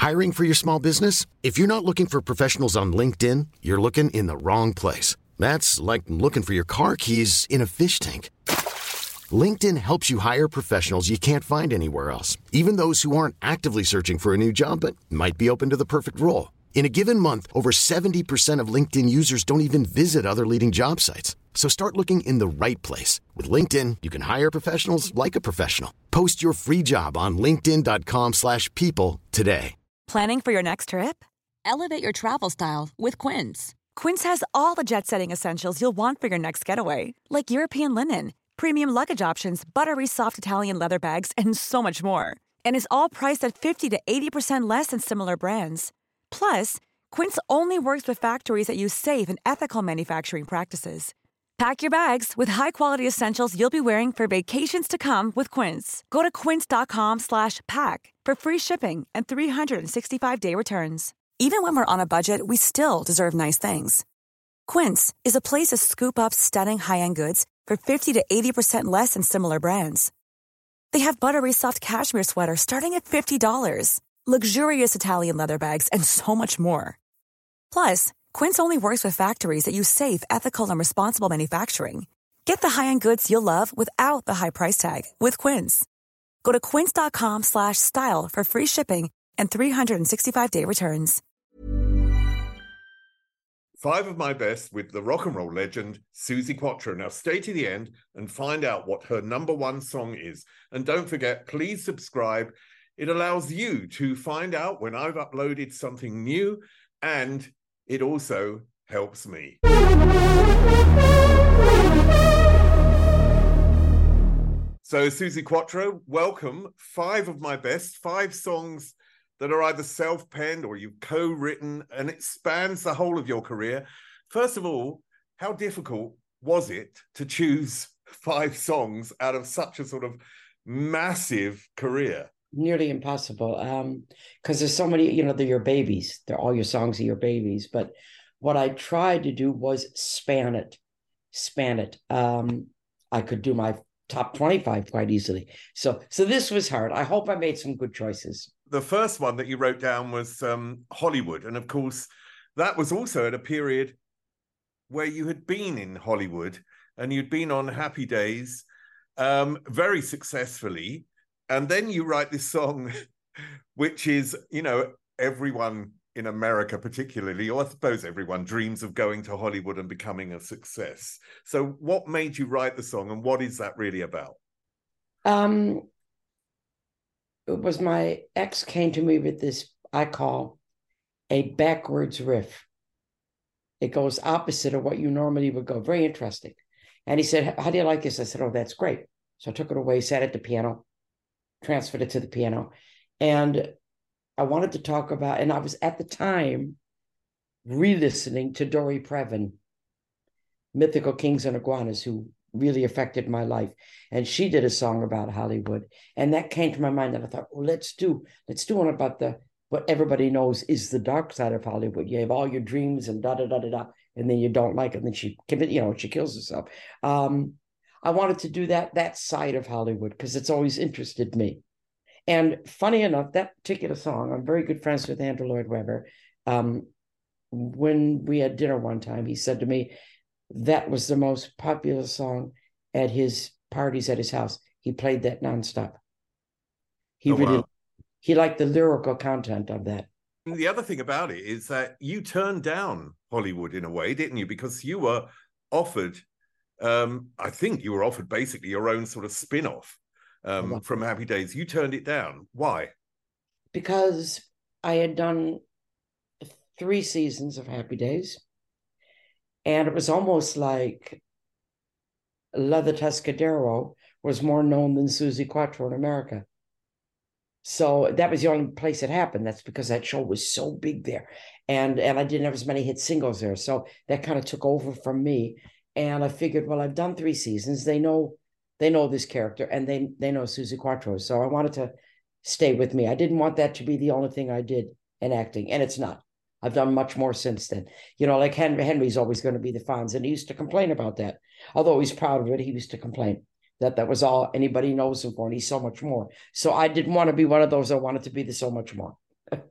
Hiring for your small business? If you're not looking for professionals on LinkedIn, you're looking in the wrong place. That's like looking for your car keys in a fish tank. LinkedIn helps you hire professionals you can't find anywhere else, even those who aren't actively searching for a new job but might be open to the perfect role. In a given month, over 70% of LinkedIn users don't even visit other leading job sites. So start looking in the right place. With LinkedIn, you can hire professionals like a professional. Post your free job on linkedin.com/people today. Planning for your next trip? Elevate your travel style with Quince. Quince has all the jet-setting essentials you'll want for your next getaway, like European linen, premium luggage options, buttery soft Italian leather bags, and so much more. And is all priced at 50 to 80% less than similar brands. Plus, Quince only works with factories that use safe and ethical manufacturing practices. Pack your bags with high-quality essentials you'll be wearing for vacations to come with Quince. Go to quince.com/pack for free shipping and 365-day returns. Even when we're on a budget, we still deserve nice things. Quince is a place to scoop up stunning high-end goods for 50 to 80% less than similar brands. They have buttery soft cashmere sweaters starting at $50, luxurious Italian leather bags, and so much more. Plus, Quince only works with factories that use safe, ethical, and responsible manufacturing. Get the high-end goods you'll love without the high price tag with Quince. Go to quince.com/style for free shipping and 365-day returns. 5 of my best with the rock and roll legend, Suzi Quatro. Now stay to the end and find out what her #1 song is. And don't forget, please subscribe. It allows you to find out when I've uploaded something new, and it also helps me. So Suzi Quatro, welcome. 5 of my best, 5 songs that are either self-penned or you've co-written, and it spans the whole of your career. First of all, how difficult was it to choose 5 songs out of such a sort of massive career? Nearly impossible, because there's so many, they're your babies. They're all your songs are your babies. But what I tried to do was span it. I could do my top 25 quite easily. So this was hard. I hope I made some good choices. The first one that you wrote down was Hollywood. And of course, that was also at a period where you had been in Hollywood and you'd been on Happy Days very successfully. And then you write this song, which is, everyone in America particularly, or I suppose everyone dreams of going to Hollywood and becoming a success. So what made you write the song, and what is that really about? It was my ex came to me with this, I call a backwards riff. It goes opposite of what you normally would go. Very interesting. And he said, "How do you like this?" I said, "Oh, that's great." So I took it away, sat at the piano, transferred it to the piano. And I wanted to talk about, and I was at the time re-listening to Dory Previn, Mythical Kings and Iguanas, who really affected my life. And she did a song about Hollywood. And that came to my mind, and I thought, well, let's do one about what everybody knows is the dark side of Hollywood. You have all your dreams and da-da-da-da-da, and then you don't like it, and then she kills herself. I wanted to do that side of Hollywood because it's always interested me. And funny enough, that particular song, I'm very good friends with Andrew Lloyd Webber. When we had dinner one time, he said to me, that was the most popular song at his parties at his house. He played that nonstop. He liked the lyrical content of that. The other thing about it is that you turned down Hollywood in a way, didn't you? Because you were offered, I think you were offered basically your own sort of spin-off from Happy Days. You turned it down. Why? Because I had done 3 seasons of Happy Days, and it was almost like Leather Tuscadero was more known than Suzi Quatro in America. So that was the only place it happened. That's because that show was so big there. And I didn't have as many hit singles there. So that kind of took over from me. And I figured, well, I've done 3 seasons. They know this character, and they know Suzi Quatro. So I wanted to stay with me. I didn't want that to be the only thing I did in acting. And it's not. I've done much more since then. Like Henry's always going to be the Fonz. And he used to complain about that. Although he's proud of it, he used to complain that was all anybody knows him for, and he's so much more. So I didn't want to be one of those. I wanted to be the so much more.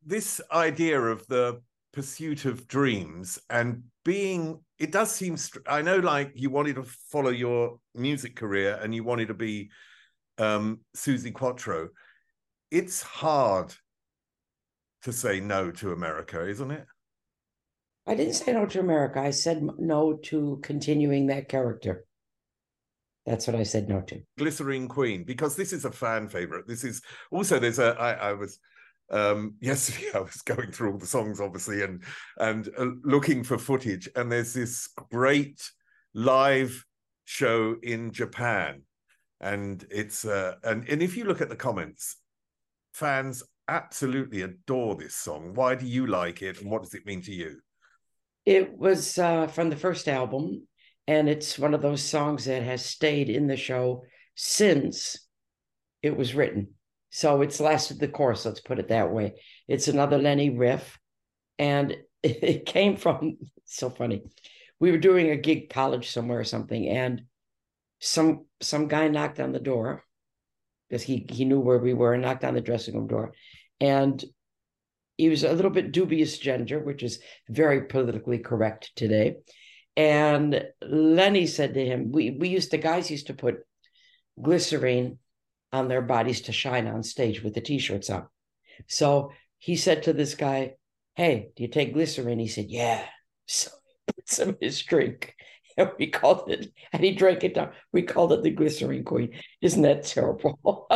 this idea of the pursuit of dreams and being, it does seem, I know, like, you wanted to follow your music career and you wanted to be Suzi Quatro. It's hard to say no to America, isn't it? I didn't say no to America. I said no to continuing that character. That's what I said no to. Glycerine Queen, because this is a fan favorite. This is also, there's a, I was, yesterday I was going through all the songs, obviously, and looking for footage, and there's this great live show in Japan, and it's and if you look at the comments, fans absolutely adore this song. Why do you like it, and what does it mean to you? It was from the first album, and it's one of those songs that has stayed in the show since it was written. So it's lasted the course, let's put it that way. It's another Lenny riff, and it came from, so funny. We were doing a gig, college somewhere or something, and some guy knocked on the door because he knew where we were, and knocked on the dressing room door. And he was a little bit dubious gender, which is very politically correct today. And Lenny said to him, guys used to put glycerine on their bodies to shine on stage with the t-shirts on. So he said to this guy, "Hey, do you take glycerine?" He said, "Yeah." So he put some in his drink, and we called it, and he drank it down. We called it the Glycerine Queen. Isn't that terrible?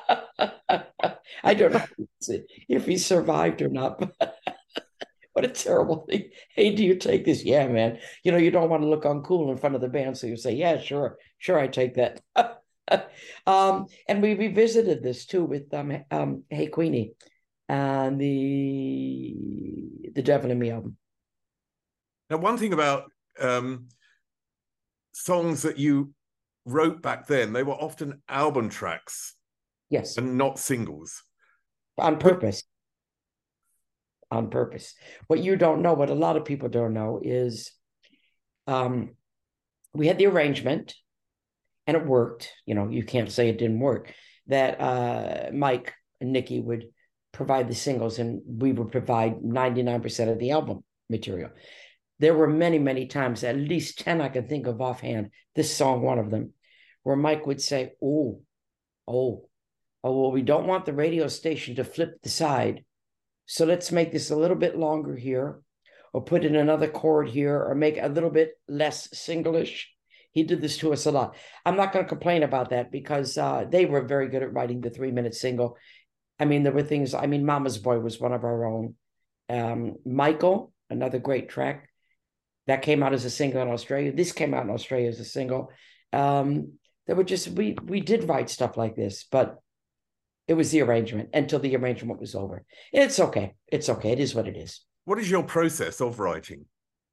I don't know if he survived or not, but what a terrible thing. "Hey, do you take this?" "Yeah, man." You don't want to look uncool in front of the band, so you say, "Yeah, sure, I take that." And we revisited this too with Hey Queenie and the Devil in Me album. Now, one thing about songs that you wrote back then, they were often album tracks. Yes. And not singles. On purpose. On purpose. What you don't know, what a lot of people don't know, is we had the arrangement, and it worked. You can't say it didn't work. That Mike and Nikki would provide the singles, and we would provide 99% of the album material. There were many, many times, at least 10 I can think of offhand, this song, one of them, where Mike would say, oh, well, we don't want the radio station to flip the side, so let's make this a little bit longer here, or put in another chord here, or make it a little bit less singlish. He did this to us a lot. I'm not going to complain about that, because they were very good at writing the 3-minute single. I mean, there were things, Mama's Boy was one of our own. Michael, another great track, that came out as a single in Australia. This came out in Australia as a single. There were just, we did write stuff like this, but it was the arrangement until the arrangement was over. It's okay. It's okay. It is what it is. What is your process of writing?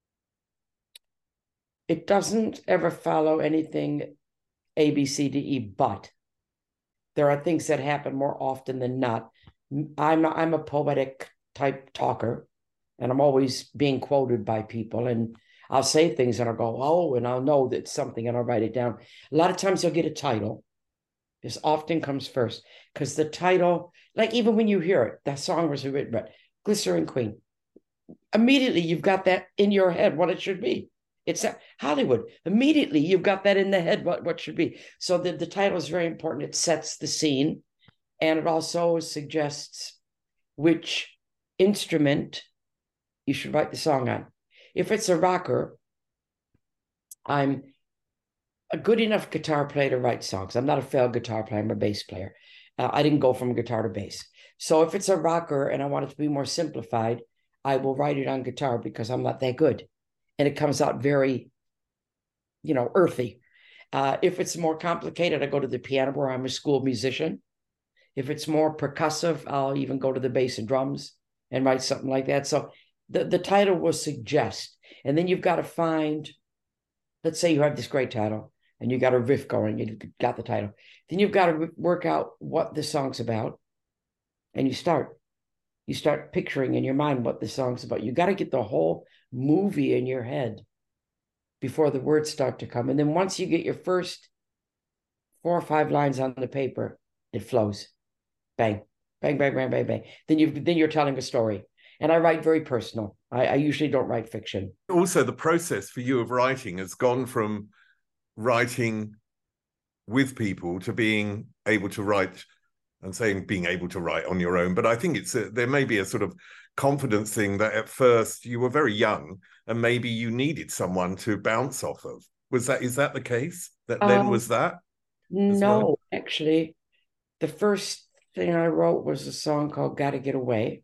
It doesn't ever follow anything A, B, C, D, E, but there are things that happen more often than not. I'm a poetic type talker, and I'm always being quoted by people, and I'll say things and I'll go, oh, and I'll know that something, and I'll write it down. A lot of times you'll get a title. This often comes first, because the title, like even when you hear it, that song was written, but Glycerine Queen, immediately you've got that in your head, what it should be. It's Hollywood. Immediately you've got that in the head, what should be. So the title is very important. It sets the scene, and it also suggests which instrument you should write the song on. If it's a rocker, I'm a good enough guitar player to write songs. I'm not a failed guitar player. I'm a bass player. I didn't go from guitar to bass. So if it's a rocker and I want it to be more simplified, I will write it on guitar, because I'm not that good. And it comes out very, earthy. If it's more complicated, I go to the piano, where I'm a school musician. If it's more percussive, I'll even go to the bass and drums and write something like that. So the title will suggest. And then you've got to find, let's say you have this great title, and you got a riff going, and you've got the title. Then you've got to work out what the song's about. And you start picturing in your mind what the song's about. You got to get the whole movie in your head before the words start to come. And then once you get your first 4 or 5 lines on the paper, it flows. Bang. bang, bang, bang, bang, bang. Then you're telling a story. And I write very personal. I usually don't write fiction. Also, the process for you of writing has gone from writing with people to being able to write. I'm saying being able to write on your own, but I think there may be a sort of confidence thing that at first you were very young and maybe you needed someone to bounce off of. Is that the case? That then was that? No, well? Actually, the first thing I wrote was a song called Gotta Get Away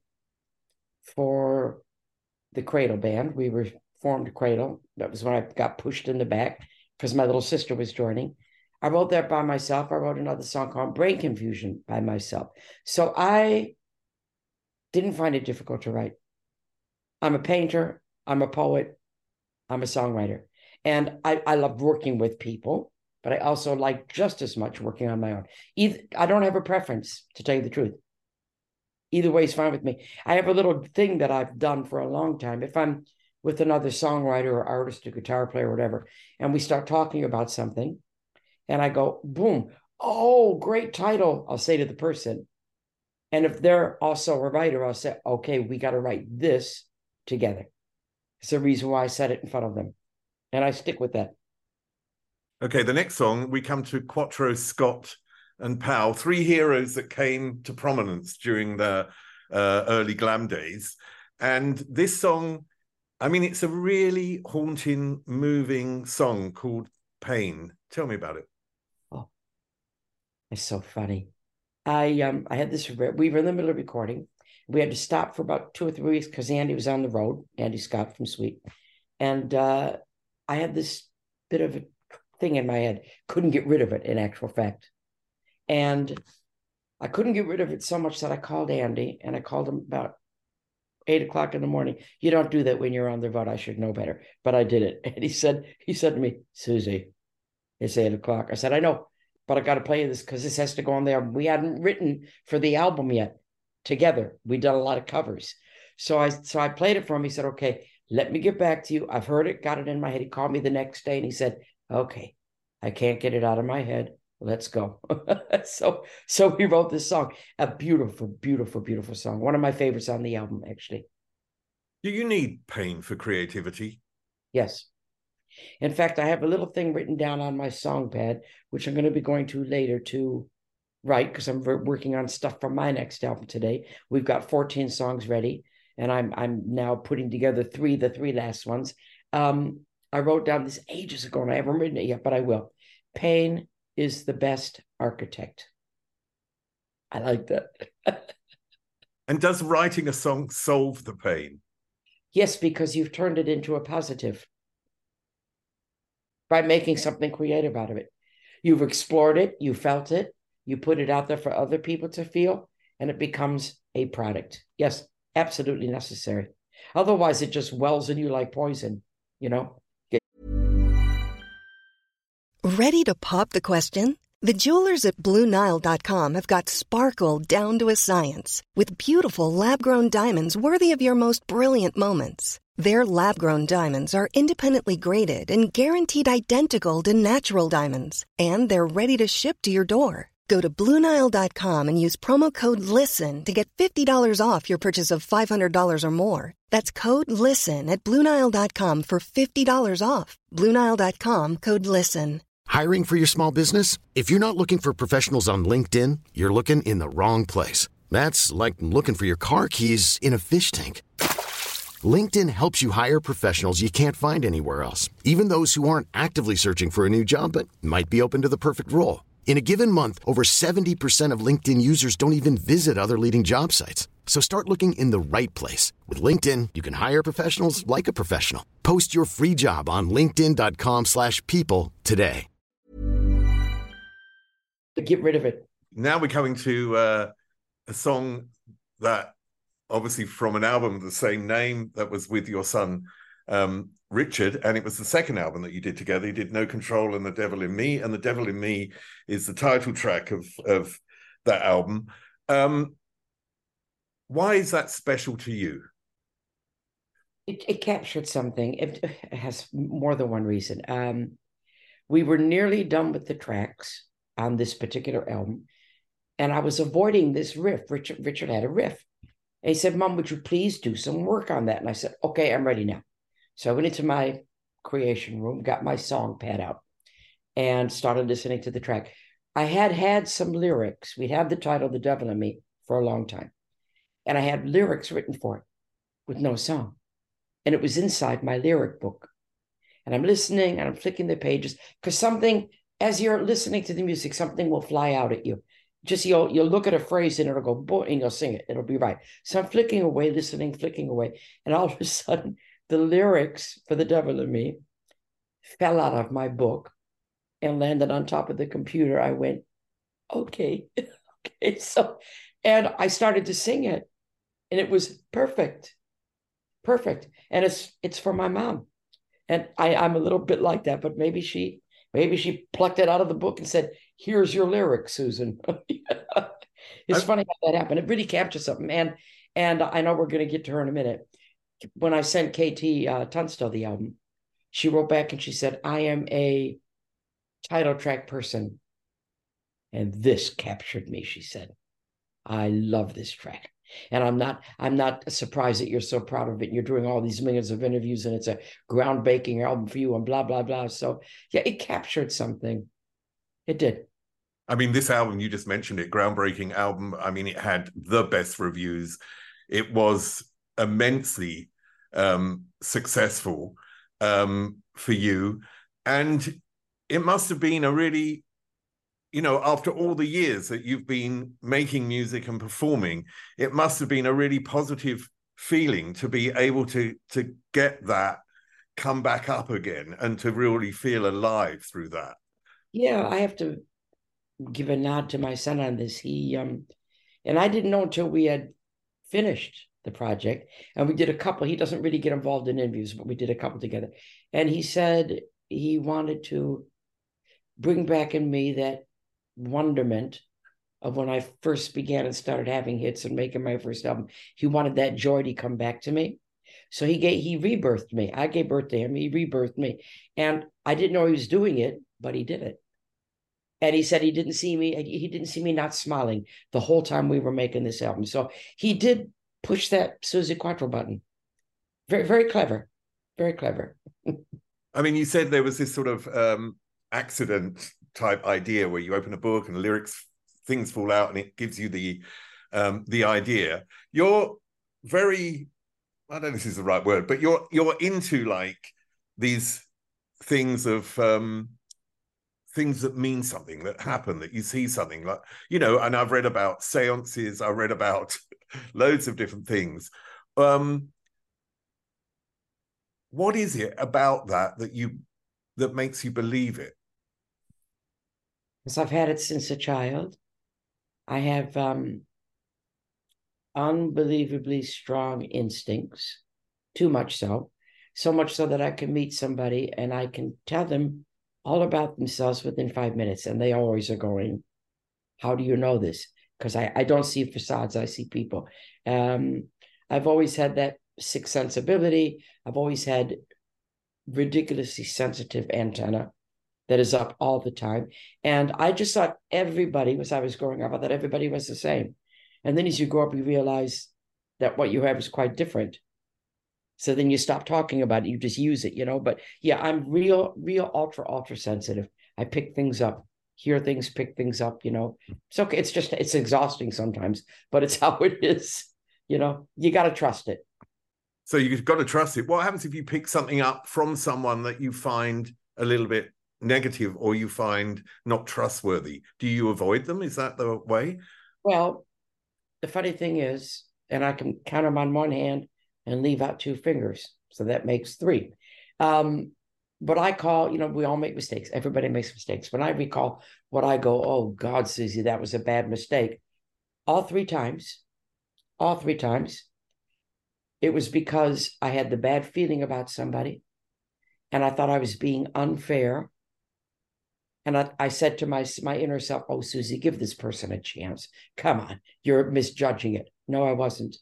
for the Cradle Band. We were formed Cradle. That was when I got pushed in the back because my little sister was joining. I wrote that by myself. I wrote another song called Brain Confusion by myself. So I didn't find it difficult to write. I'm a painter. I'm a poet. I'm a songwriter. And I love working with people, but I also like just as much working on my own. I don't have a preference, to tell you the truth. Either way is fine with me. I have a little thing that I've done for a long time. If I'm with another songwriter or artist or guitar player or whatever, and we start talking about something, and I go, boom, oh, great title, I'll say to the person. And if they're also a writer, I'll say, okay, we got to write this together. It's the reason why I said it in front of them. And I stick with that. Okay, the next song, we come to Quatro, Scott and Powell, three heroes that came to prominence during the early glam days. And this song, I mean, it's a really haunting, moving song called Pain. Tell me about it. Oh, it's so funny. I had this, we were in the middle of recording. We had to stop for about 2 or 3 weeks because Andy was on the road, Andy Scott from Sweet. And I had this bit of a thing in my head, couldn't get rid of it in actual fact. And I couldn't get rid of it so much that I called Andy, and I called him about 8 o'clock in the morning. You don't do that when you're on the road. I should know better, but I did it. And he said to me, Susie, it's 8 o'clock. I said, I know, but I got to play this because this has to go on there. We hadn't written for the album yet together. We'd done a lot of covers. So I played it for him. He said, okay, let me get back to you. I've heard it, got it in my head. He called me the next day and he said, okay, I can't get it out of my head. Let's go. So we wrote this song, a beautiful, beautiful, beautiful song. One of my favorites on the album, actually. Do you need pain for creativity? Yes. In fact, I have a little thing written down on my song pad, which I'm going to be going to later to write because I'm working on stuff for my next album today. We've got 14 songs ready, and I'm now putting together the three last ones. I wrote down this ages ago, and I haven't written it yet, but I will. Pain is the best architect. I like that. And does writing a song solve the pain? Yes, because you've turned it into a positive by making something creative out of it. You've explored it, you felt it, you put it out there for other people to feel, and it becomes a product. Yes, absolutely necessary. Otherwise, it just wells in you like poison, you know? Ready to pop the question? The jewelers at BlueNile.com have got sparkle down to a science with beautiful lab-grown diamonds worthy of your most brilliant moments. Their lab-grown diamonds are independently graded and guaranteed identical to natural diamonds, and they're ready to ship to your door. Go to BlueNile.com and use promo code LISTEN to get $50 off your purchase of $500 or more. That's code LISTEN at BlueNile.com for $50 off. BlueNile.com, code LISTEN. Hiring for your small business? If you're not looking for professionals on LinkedIn, you're looking in the wrong place. That's like looking for your car keys in a fish tank. LinkedIn helps you hire professionals you can't find anywhere else, even those who aren't actively searching for a new job but might be open to the perfect role. In a given month, over 70% of LinkedIn users don't even visit other leading job sites. So start looking in the right place. With LinkedIn, you can hire professionals like a professional. Post your free job on linkedin.com/people today. Get rid of it. Now we're coming to a song that obviously from an album of the same name that was with your son, Richard, and it was the second album that you did together. You did No Control and The Devil in Me, and The Devil in Me is the title track of that album. Why is that special to you? It captured something. It has more than one reason. We were nearly done with the tracks on this particular album, And I was avoiding this riff. Richard had a riff. And he said, Mom, would you please do some work on that? And I said, okay, I'm ready now. So I went into my creation room, got my song pad out, and started listening to the track. I had some lyrics. We'd had the title, The Devil in Me, for a long time. And I had lyrics written for it with no song. And it was inside my lyric book. And I'm listening and I'm flicking the pages because something, as you're listening to the music, something will fly out at you. Just you'll look at a phrase and it'll go, boom, and you'll sing it. It'll be right. So I'm flicking away, listening, flicking away. And all of a sudden, the lyrics for The Devil in Me fell out of my book and landed on top of the computer. I went, okay. Okay. So, and I started to sing it and it was perfect. Perfect. And it's for my mom. And I'm a little bit like that, but maybe she plucked it out of the book and said, here's your lyrics, Susan. It's funny how that happened. It really captures something. And I know we're going to get to her in a minute. When I sent KT Tunstall the album, she wrote back and she said, I am a title track person. And this captured me, she said. I love this track. And I'm not surprised that you're so proud of it. You're doing all these millions of interviews and it's a groundbreaking album for you and blah, blah, blah. So yeah, it captured something. It did. I mean, this album, you just mentioned it, groundbreaking album. I mean, it had the best reviews. It was immensely successful for you. And it must have been a really, after all the years that you've been making music and performing, it must have been a really positive feeling to be able to get that come back up again and to really feel alive through that. Yeah, I have to give a nod to my son on this. He and I didn't know until we had finished the project, and we did a couple. He doesn't really get involved in interviews, but we did a couple together. And he said he wanted to bring back in me that wonderment of when I first began and started having hits and making my first album. He wanted that joy to come back to me. So he rebirthed me. I gave birth to him. He rebirthed me. And I didn't know he was doing it, but he did it. And he said he didn't see me not smiling the whole time we were making this album. So he did push that Suzi Quatro button. Very, very clever. Very clever. I mean, you said there was this sort of accident type idea where you open a book and lyrics, things fall out and it gives you the idea. You're very, I don't know if this is the right word, but you're into like these things of things that mean something, that happen, that you see something like, and I've read about seances, I read about loads of different things. What is it about that makes you believe it? Because I've had it since a child. I have unbelievably strong instincts, too much so much so that I can meet somebody and I can tell them all about themselves within 5 minutes. And they always are going, how do you know this? Because I don't see facades, I see people. I've always had that sixth sensibility. I've always had ridiculously sensitive antenna that is up all the time. And I just thought everybody, as I was growing up, I thought everybody was the same. And then as you grow up, you realize that what you have is quite different. So then you stop talking about it, you just use it, But yeah, I'm real ultra sensitive. I pick things up, hear things, pick things up, It's okay. It's exhausting sometimes, but it's how it is, You got to trust it. So you've got to trust it. What happens if you pick something up from someone that you find a little bit negative or you find not trustworthy? Do you avoid them? Is that the way? Well, the funny thing is, and I can count them on one hand and leave out 2 fingers. So that makes 3. But I call, we all make mistakes. Everybody makes mistakes. When I recall what I go, oh God, Susie, that was a bad mistake. All three times, it was because I had the bad feeling about somebody and I thought I was being unfair. And I said to my inner self, oh, Susie, give this person a chance. Come on, you're misjudging it. No, I wasn't.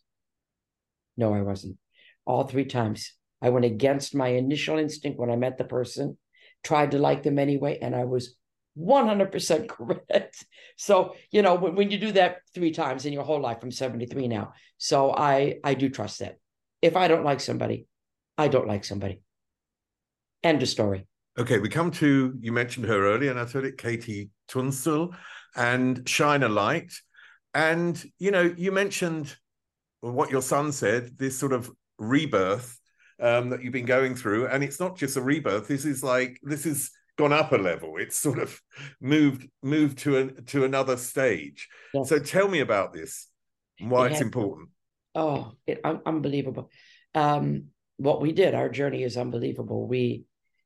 All 3 times. I went against my initial instinct when I met the person, tried to like them anyway, and I was 100% correct. So, when you do that 3 times in your whole life, I'm 73 now. So I do trust that. If I don't like somebody, I don't like somebody. End of story. Okay, we come to, you mentioned her earlier, and I told it, KT Tunstall and Shine a Light. And, you mentioned what your son said, this sort of rebirth that you've been going through. And it's not just a rebirth. This is gone up a level. It's sort of moved to another stage. Yes. So tell me about this and why it's important. Oh, unbelievable. What we did, our journey is unbelievable. We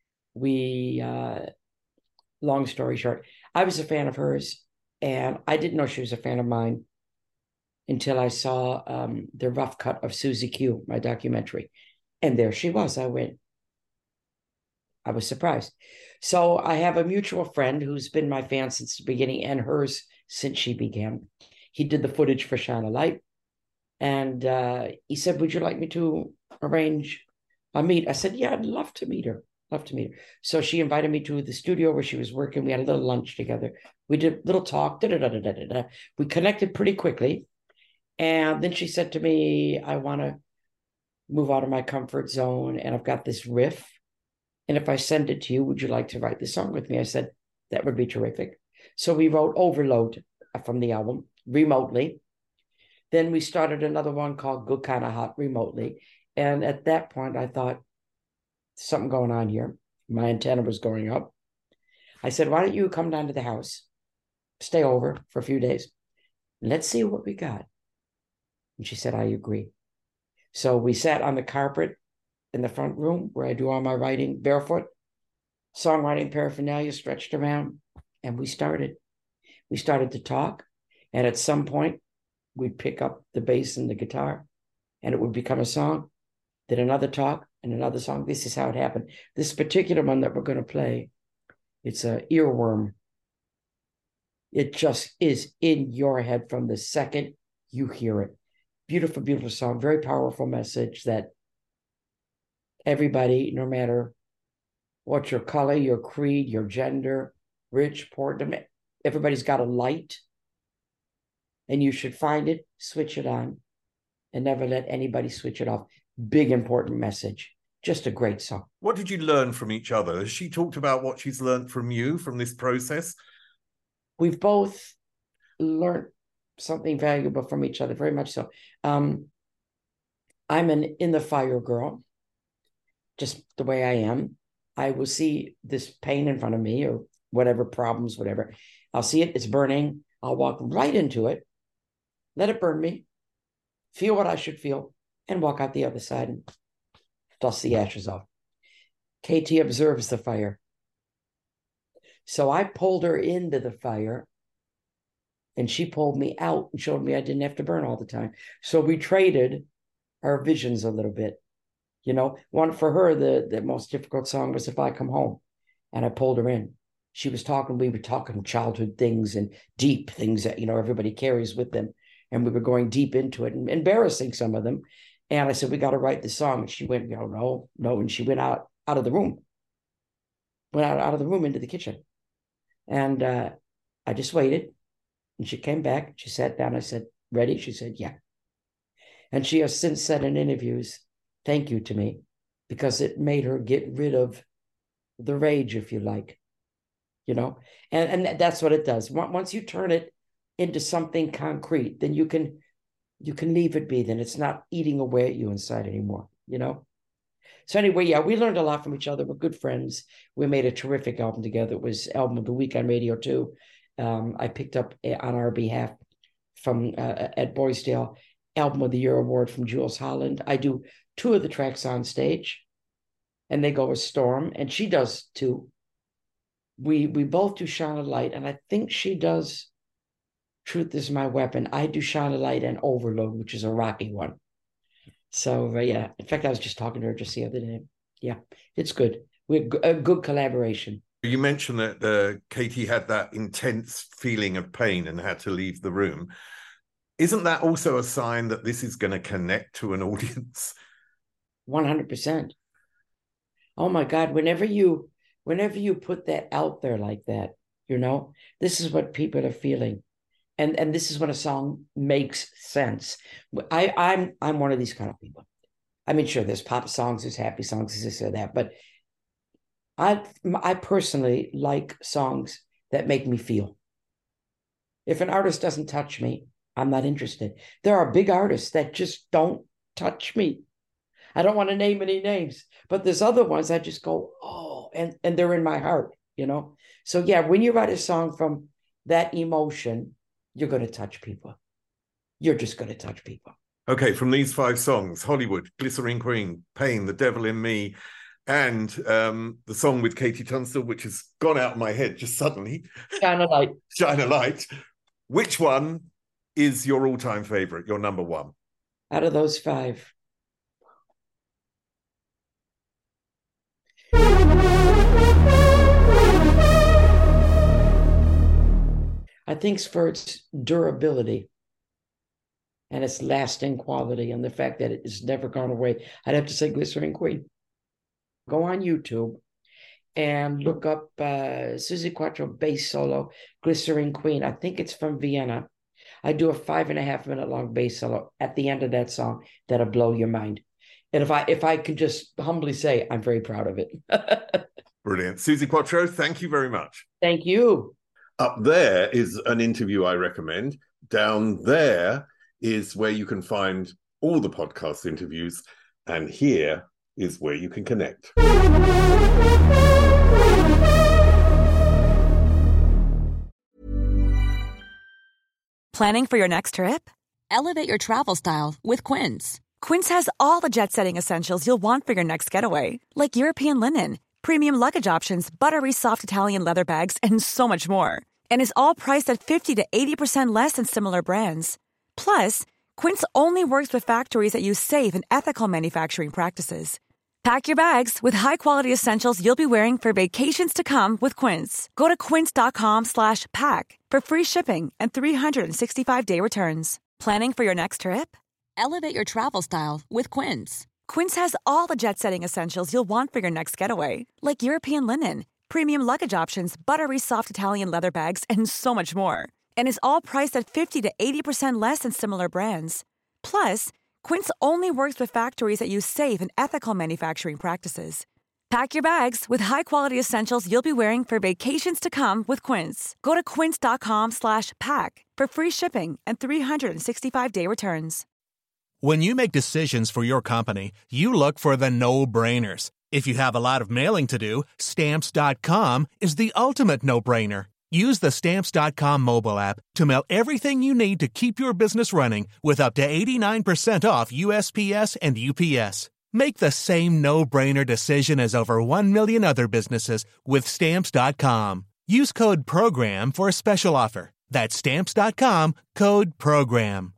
long story short, I was a fan of hers, and I didn't know she was a fan of mine until I saw the rough cut of Susie Q, my documentary. And there she was. I was surprised. So I have a mutual friend who's been my fan since the beginning, and hers since she began. He did the footage for Shine a Light. And he said, would you like me to arrange a meet? I said, yeah, I'd love to meet her. So she invited me to the studio where she was working. We had a little lunch together. We did a little talk. We connected pretty quickly. And then she said to me, I want to move out of my comfort zone, and I've got this riff. And if I send it to you, would you like to write the song with me? I said, that would be terrific. So we wrote Overload from the album remotely. Then we started another one called Good Kinda Hot remotely. And at that point, I thought, something going on here. My antenna was going up. I said, why don't you come down to the house, stay over for a few days, and let's see what we got. And she said, I agree. So we sat on the carpet in the front room where I do all my writing, barefoot, songwriting paraphernalia stretched around, and we started to talk. And at some point, we'd pick up the bass and the guitar, and it would become a song. Then another talk and another song. This is how it happened. This particular one that we're going to play, it's an earworm. It just is in your head from the second you hear it. Beautiful, beautiful song. Very powerful message that everybody, no matter what your color, your creed, your gender, rich, poor, everybody's got a light, and you should find it, switch it on, and never let anybody switch it off. Big, important message. Just a great song. What did you learn from each other? Has she talked about what she's learned from you from this process? We've both learned something valuable from each other, very much so. I'm an in the fire girl, just the way I am. I will see this pain in front of me or whatever problems, whatever. I'll see it, it's burning. I'll walk right into it, let it burn me, feel what I should feel, and walk out the other side and dust the ashes off. KT observes the fire. So I pulled her into the fire, and she pulled me out and showed me I didn't have to burn all the time. So we traded our visions a little bit. One for her, the most difficult song was If I Come Home, and I pulled her in. We were talking childhood things and deep things that, everybody carries with them. And we were going deep into it and embarrassing some of them. And I said, we got to write the song. And she went, no. And she went out of the room, out of the room into the kitchen. And I just waited. And she came back. She sat down. I said, ready? She said, yeah. And she has since said in interviews, thank you to me, because it made her get rid of the rage, if you like, and that's what it does. Once you turn it into something concrete, then you can leave it be. Then it's not eating away at you inside anymore, So anyway, yeah, we learned a lot from each other. We're good friends. We made a terrific album together. It was Album of the Week on Radio 2. I picked up on our behalf from at Boysdale, Album of the Year award from Jules Holland. I do 2 of the tracks on stage, and they go with Storm, and she does too. We both do Shine a Light, and I think she does Truth Is My Weapon. I do Shine a Light and Overload, which is a rocky one. So yeah, in fact, I was just talking to her just the other day. Yeah, it's good. We're a good collaboration. You mentioned that KT had that intense feeling of pain and had to leave the room. Isn't that also a sign that this is going to connect to an audience? 100%. Oh my God, whenever you put that out there like that, You know, this is what people are feeling. And this is when a song makes sense. I'm one of these kind of people. I mean, sure, there's pop songs, there's happy songs, there's this or that, but I personally like songs that make me feel. If an artist doesn't touch me, I'm not interested. There are big artists that just don't touch me. I don't want to name any names, but there's other ones I just go, oh, and they're in my heart, you know? So yeah, when you write a song from that emotion, you're going to touch people. You're just going to touch people. Okay, from these 5 songs, Hollywood, Glycerine Queen, Pain, The Devil in Me, and the song with Katie Tunstall, which has gone out of my head just suddenly. Shine a Light. Shine a Light. Which one is your all-time favorite, your number one? Out of those 5. I think it's for its durability and its lasting quality and the fact that it has never gone away. I'd have to say Glycerine Queen. Go on YouTube and look up Suzi Quatro bass solo, Glycerine Queen. I think it's from Vienna. I do a 5.5 minute long bass solo at the end of that song that'll blow your mind. And if I could just humbly say, I'm very proud of it. Brilliant. Suzi Quatro, thank you very much. Thank you. Up there is an interview I recommend. Down there is where you can find all the podcast interviews. And here is where you can connect. Planning for your next trip? Elevate your travel style with Quince. Quince has all the jet-setting essentials you'll want for your next getaway, like European linen, premium luggage options, buttery soft Italian leather bags, and so much more. And is all priced at 50 to 80% less than similar brands. Plus, Quince only works with factories that use safe and ethical manufacturing practices. Pack your bags with high-quality essentials you'll be wearing for vacations to come with Quince. Go to quince.com/pack for free shipping and 365-day returns. Planning for your next trip? Elevate your travel style with Quince. Quince has all the jet-setting essentials you'll want for your next getaway, like European linen, premium luggage options, buttery soft Italian leather bags, and so much more. And is all priced at 50 to 80% less than similar brands. Plus, Quince only works with factories that use safe and ethical manufacturing practices. Pack your bags with high-quality essentials you'll be wearing for vacations to come with Quince. Go to quince.com/pack for free shipping and 365-day returns. When you make decisions for your company, you look for the no-brainers. If you have a lot of mailing to do, Stamps.com is the ultimate no-brainer. Use the Stamps.com mobile app to mail everything you need to keep your business running with up to 89% off USPS and UPS. Make the same no-brainer decision as over 1 million other businesses with Stamps.com. Use code PROGRAM for a special offer. That's Stamps.com, code PROGRAM.